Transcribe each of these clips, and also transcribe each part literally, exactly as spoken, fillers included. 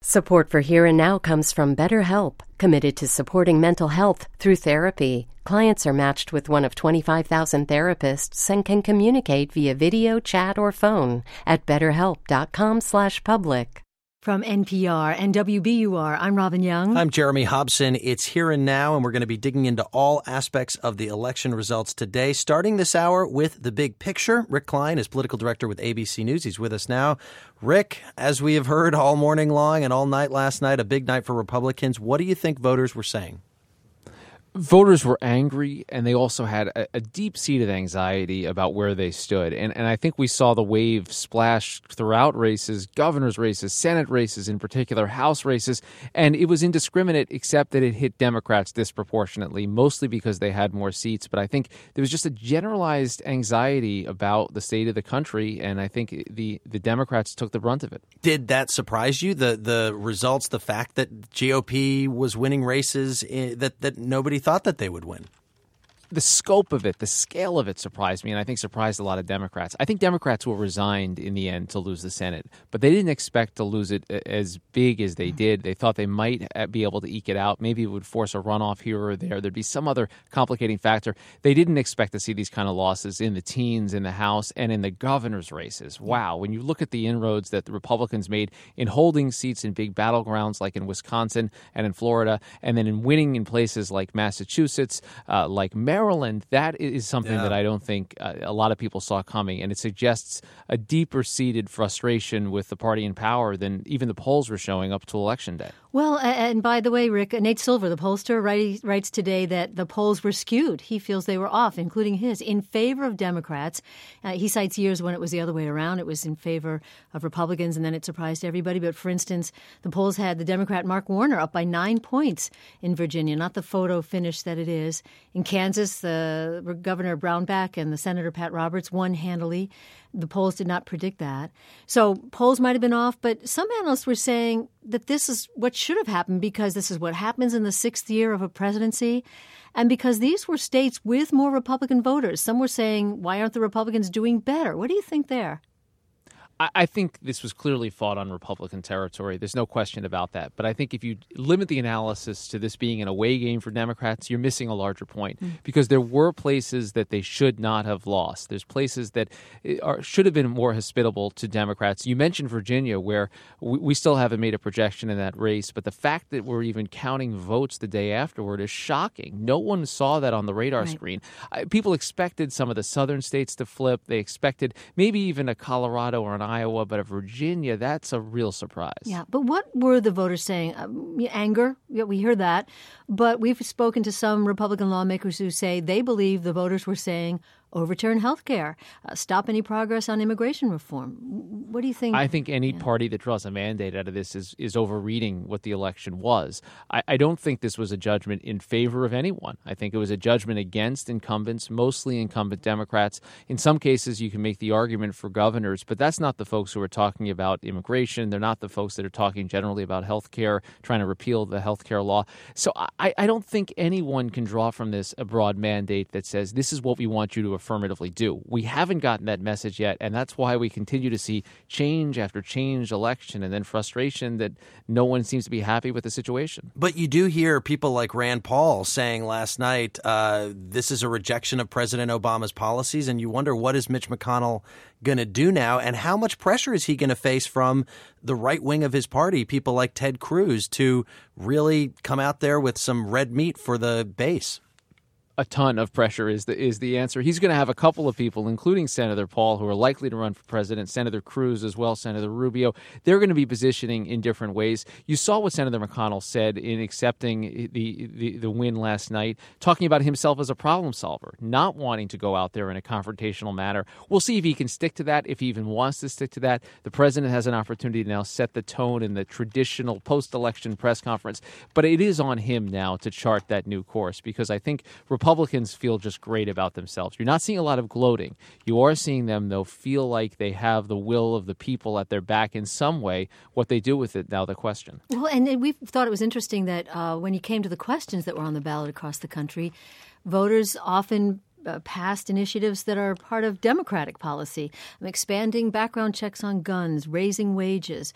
Support for Here and Now comes from BetterHelp, committed to supporting mental health through therapy. Clients are matched with one of twenty-five thousand therapists and can communicate via video, chat, or phone at betterhelp.com slash public. From N P R and W B U R, I'm Robin Young. I'm Jeremy Hobson. It's Here and Now, and we're going to be digging into all aspects of the election results today, starting this hour with the big picture. Rick Klein is political director with A B C News. He's with us now. Rick, as we have heard all morning long and all night last night, a big night for Republicans. What do you think voters were saying? Voters were angry, and they also had a, a deep-seated anxiety about where they stood. And, and I think we saw the wave splash throughout races, governor's races, Senate races in particular, House races, and it was indiscriminate except that it hit Democrats disproportionately, mostly because they had more seats. But I think there was just a generalized anxiety about the state of the country, and I think the, the Democrats took the brunt of it. Did that surprise you, the the results, the fact that G O P was winning races in, that, that nobody thought that they would win? The scope of it, the scale of it surprised me, and I think surprised a lot of Democrats. I think Democrats were resigned in the end to lose the Senate, but they didn't expect to lose it as big as they did. They thought they might be able to eke it out. Maybe it would force a runoff here or there. There'd be some other complicating factor. They didn't expect to see these kind of losses in the teens, in the House, and in the governor's races. Wow. When you look at the inroads that the Republicans made in holding seats in big battlegrounds like in Wisconsin and in Florida, and then in winning in places like Massachusetts, uh, like Maryland, Maryland, that is something yeah. that I don't think uh, a lot of people saw coming, and it suggests a deeper-seated frustration with the party in power than even the polls were showing up to Election Day. Well, and by the way, Rick, Nate Silver, the pollster, write, writes today that the polls were skewed. He feels they were off, including his, in favor of Democrats. Uh, he cites years when it was the other way around. It was in favor of Republicans, and then it surprised everybody. But for instance, the polls had the Democrat Mark Warner up by nine points in Virginia, not the photo finish that it is. In Kansas, the Governor Brownback and the Senator Pat Roberts won handily. The polls did not predict that. So polls might have been off, but some analysts were saying that this is what should have happened because this is what happens in the sixth year of a presidency. And because these were states with more Republican voters. Some were saying, why aren't the Republicans doing better? What do you think there? I think this was clearly fought on Republican territory. There's no question about that. But I think if you limit the analysis to this being an away game for Democrats, you're missing a larger point mm. because there were places that they should not have lost. There's places that are, should have been more hospitable to Democrats. You mentioned Virginia, where we, we still haven't made a projection in that race. But the fact that we're even counting votes the day afterward is shocking. No one saw that on the radar right. screen. I, people expected some of the southern states to flip. They expected maybe even a Colorado or an Iowa, but a Virginia, that's a real surprise. Yeah, but what were the voters saying? Um, anger, yeah, we hear that. But we've spoken to some Republican lawmakers who say they believe the voters were saying, overturn health care, uh, stop any progress on immigration reform. What do you think? I think any yeah. party that draws a mandate out of this is, is overreading what the election was. I, I don't think this was a judgment in favor of anyone. I think it was a judgment against incumbents, mostly incumbent Democrats. In some cases, you can make the argument for governors, but that's not the folks who are talking about immigration. They're not the folks that are talking generally about health care, trying to repeal the health care law. So I, I don't think anyone can draw from this a broad mandate that says this is what we want you to affirmatively do. We haven't gotten that message yet, and that's why we continue to see change after change election and then frustration that no one seems to be happy with the situation. But you do hear people like Rand Paul saying last night, uh, this is a rejection of President Obama's policies, and you wonder what is Mitch McConnell going to do now, and how much pressure is he going to face from the right wing of his party, people like Ted Cruz, to really come out there with some red meat for the base? A ton of pressure is the is the answer. He's going to have a couple of people, including Senator Paul, who are likely to run for president, Senator Cruz as well, Senator Rubio. They're going to be positioning in different ways. You saw what Senator McConnell said in accepting the, the, the win last night, talking about himself as a problem solver, not wanting to go out there in a confrontational manner. We'll see if he can stick to that, if he even wants to stick to that. The president has an opportunity to now set the tone in the traditional post-election press conference, but it is on him now to chart that new course, because I think Republicans Republicans feel just great about themselves. You're not seeing a lot of gloating. You are seeing them, though, feel like they have the will of the people at their back in some way. What they do with it, now the question. Well, and we thought it was interesting that uh, when you came to the questions that were on the ballot across the country, voters often uh, passed initiatives that are part of Democratic policy, um, expanding background checks on guns, raising wages.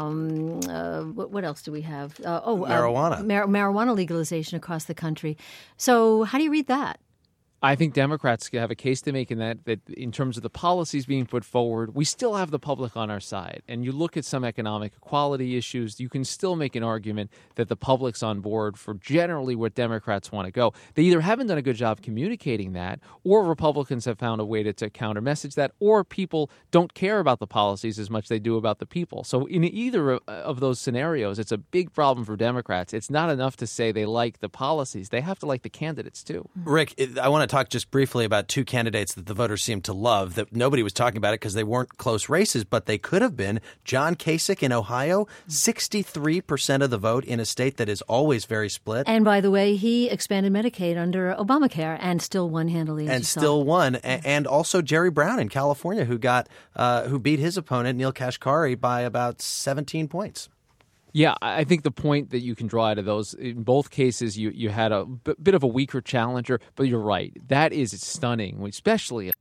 Um, uh, what, what else do we have? Uh, oh, marijuana. Uh, mar- marijuana legalization across the country. So how do you read that? I think Democrats have a case to make in that, that in terms of the policies being put forward, we still have the public on our side. And you look at some economic equality issues, you can still make an argument that the public's on board for generally where Democrats want to go. They either haven't done a good job communicating that, or Republicans have found a way to, to counter-message that, or people don't care about the policies as much as they do about the people. So in either of those scenarios, it's a big problem for Democrats. It's not enough to say they like the policies. They have to like the candidates, too. Rick, I want to talk just briefly about two candidates that the voters seem to love, that nobody was talking about it because they weren't close races, but they could have been. John Kasich in Ohio, sixty-three percent of the vote in a state that is always very split. And by the way, he expanded Medicaid under Obamacare and still won handily. And still won. A- and also Jerry Brown in California, who got uh, who beat his opponent, Neil Kashkari, by about seventeen points. Yeah, I think the point that you can draw out of those, in both cases, you, you had a b- bit of a weaker challenger, but you're right. That is stunning, especially.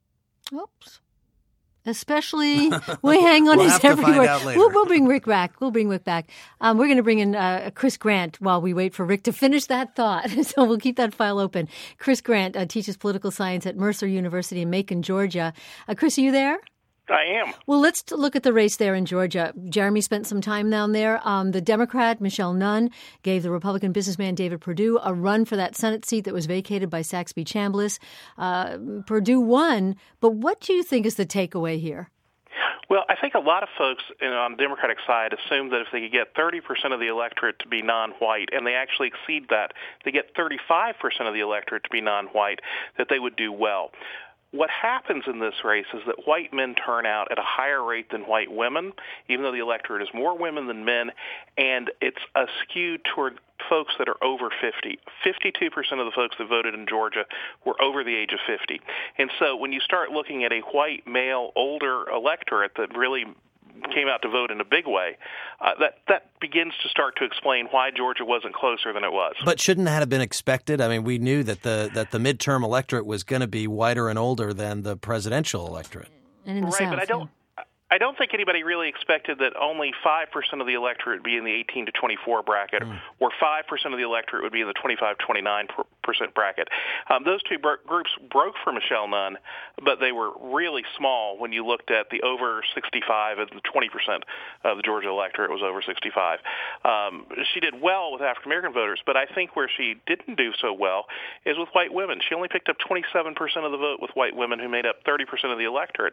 Oops. Especially, we hang on we'll his have to every find word. out later. We'll, we'll bring Rick back. We'll bring Rick back. Um, we're going to bring in uh, Chris Grant while we wait for Rick to finish that thought. So we'll keep that file open. Chris Grant uh, teaches political science at Mercer University in Macon, Georgia. Uh, Chris, are you there? I am. Well, let's t- look at the race there in Georgia. Jeremy spent some time down there. Um, the Democrat, Michelle Nunn, gave the Republican businessman David Perdue a run for that Senate seat that was vacated by Saxby Chambliss. Uh, Perdue won, but what do you think is the takeaway here? Well, I think a lot of folks you know, on the Democratic side assume that if they could get thirty percent of the electorate to be non-white, and they actually exceed that, they get thirty-five percent of the electorate to be non-white, that they would do well. What happens in this race is that white men turn out at a higher rate than white women, even though the electorate is more women than men, and it's a skew toward folks that are over fifty. fifty-two percent of the folks that voted in Georgia were over the age of fifty. And so when you start looking at a white, male, older electorate that really came out to vote in a big way, uh, that that begins to start to explain why Georgia wasn't closer than it was. But shouldn't that have been expected? I mean, we knew that the that the midterm electorate was going to be whiter and older than the presidential electorate. And in the right, South, but I don't. yeah. I don't think anybody really expected that only five percent of the electorate would be in the eighteen to twenty-four bracket, mm. or five percent of the electorate would be in the twenty-five to twenty-nine percent bracket. Um, those two bro- groups broke for Michelle Nunn, but they were really small when you looked at the over sixty-five and the twenty percent of the Georgia electorate was over sixty-five. Um, she did well with African-American voters, but I think where she didn't do so well is with white women. She only picked up twenty-seven percent of the vote with white women, who made up thirty percent of the electorate.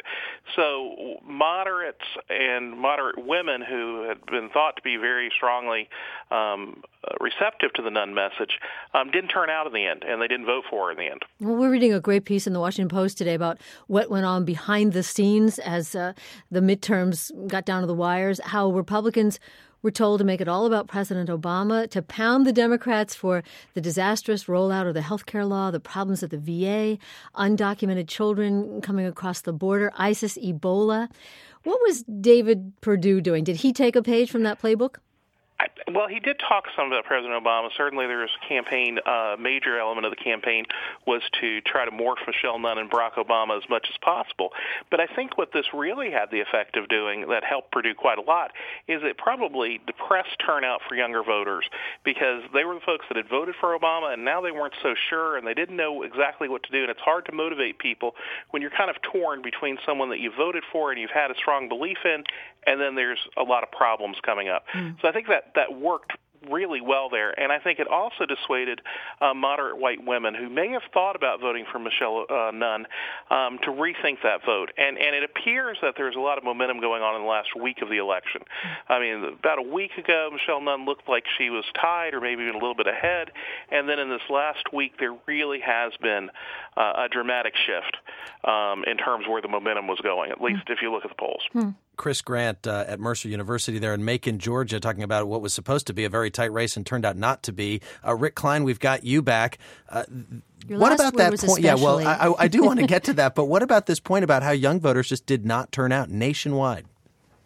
So moderates and moderate women who had been thought to be very strongly um, receptive to the Nunn message um, didn't turn out in the end, and they didn't vote for her in the end. Well, we're reading a great piece in the Washington Post today about what went on behind the scenes as uh, the midterms got down to the wires, how Republicans were told to make it all about President Obama, to pound the Democrats for the disastrous rollout of the health care law, the problems at the V A, undocumented children coming across the border, ISIS, Ebola. What was David Perdue doing? Did he take a page from that playbook? I, well, he did talk some about President Obama. Certainly there was a campaign, a uh, major element of the campaign was to try to morph Michelle Nunn and Barack Obama as much as possible. But I think what this really had the effect of doing that helped Perdue quite a lot is it probably depressed turnout for younger voters, because they were the folks that had voted for Obama, and now they weren't so sure, and they didn't know exactly what to do. And it's hard to motivate people when you're kind of torn between someone that you voted for and you've had a strong belief in, and then there's a lot of problems coming up. Mm. So I think that that worked really well there, and I think it also dissuaded uh, moderate white women who may have thought about voting for Michelle uh, Nunn um, to rethink that vote. And and it appears that there's a lot of momentum going on in the last week of the election. I mean, about a week ago, Michelle Nunn looked like she was tied or maybe even a little bit ahead, and then in this last week, there really has been uh, a dramatic shift um, in terms of where the momentum was going, at least if you look at the polls. Hmm. Chris Grant uh, at Mercer University there in Macon, Georgia, talking about what was supposed to be a very tight race and turned out not to be. Uh, Rick Klein, we've got you back. Uh, Your what last about word that was point? Yeah, well, especially. I, I do want to get to that, but what about this point about how young voters just did not turn out nationwide?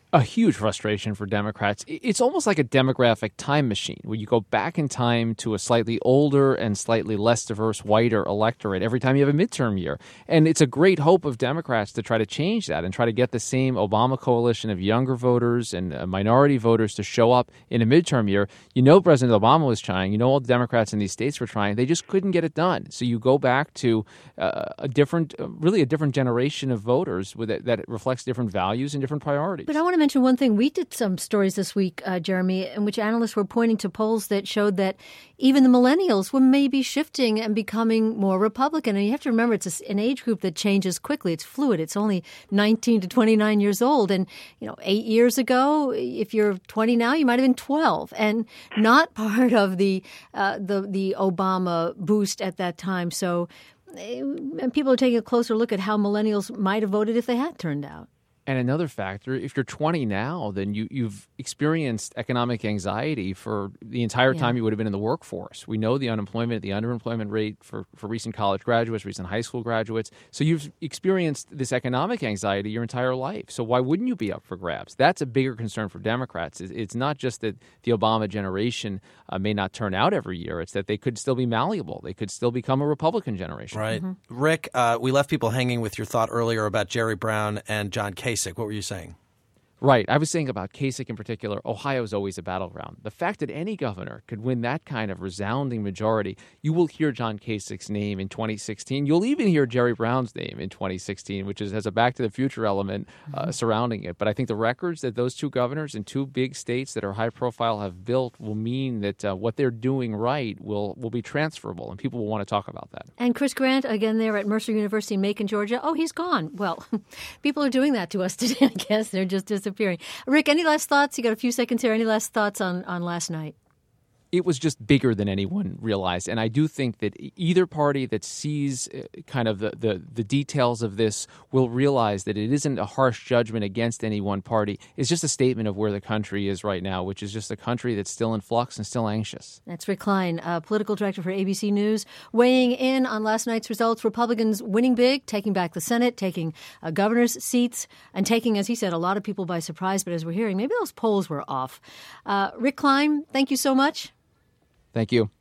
a huge frustration for Democrats. It's almost like a demographic time machine where you go back in time to a slightly older and slightly less diverse, whiter electorate every time you have a midterm year. And it's a great hope of Democrats to try to change that and try to get the same Obama coalition of younger voters and uh, minority voters to show up in a midterm year. You know President Obama was trying. You know all the Democrats in these states were trying. They just couldn't get it done. So you go back to uh, a different, uh, really a different generation of voters with it, that reflects different values and different priorities. But I want to mention one thing. We did some stories this week, uh, Jeremy, in which analysts were pointing to polls that showed that even the millennials were maybe shifting and becoming more Republican. And you have to remember, it's a, an age group that changes quickly. It's fluid. It's only nineteen to twenty-nine years old. And, you know, eight years ago, if you're twenty now, you might have been twelve and not part of the uh, the, the Obama boost at that time. So and people are taking a closer look at how millennials might have voted if they had turned out. And another factor, if you're twenty now, then you, you've experienced economic anxiety for the entire time yeah. you would have been in the workforce. We know the unemployment, the underemployment rate for, for recent college graduates, recent high school graduates. So you've experienced this economic anxiety your entire life. So why wouldn't you be up for grabs? That's a bigger concern for Democrats. It's not just that the Obama generation uh, may not turn out every year. It's that they could still be malleable. They could still become a Republican generation. Right. Mm-hmm. Rick, uh, we left people hanging with your thought earlier about Jerry Brown and John Kasich. What were you saying? Right. I was saying about Kasich in particular, Ohio is always a battleground. The fact that any governor could win that kind of resounding majority, you will hear John Kasich's name in twenty sixteen. You'll even hear Jerry Brown's name in twenty sixteen, which is, has a Back to the Future element uh, mm-hmm. surrounding it. But I think the records that those two governors in two big states that are high profile have built will mean that uh, what they're doing right will, will be transferable, and people will want to talk about that. And Chris Grant, again, there at Mercer University in Macon, Georgia. Oh, he's gone. Well, people are doing that to us today, I guess. They're just disappearing. Rick, any last thoughts? You got a few seconds here. Any last thoughts on, on last night? It was just bigger than anyone realized. And I do think that either party that sees kind of the, the, the details of this will realize that it isn't a harsh judgment against any one party. It's just a statement of where the country is right now, which is just a country that's still in flux and still anxious. That's Rick Klein, uh, political director for A B C News, weighing in on last night's results. Republicans winning big, taking back the Senate, taking uh, governor's seats, and taking, as he said, a lot of people by surprise. But as we're hearing, maybe those polls were off. Uh, Rick Klein, thank you so much. Thank you.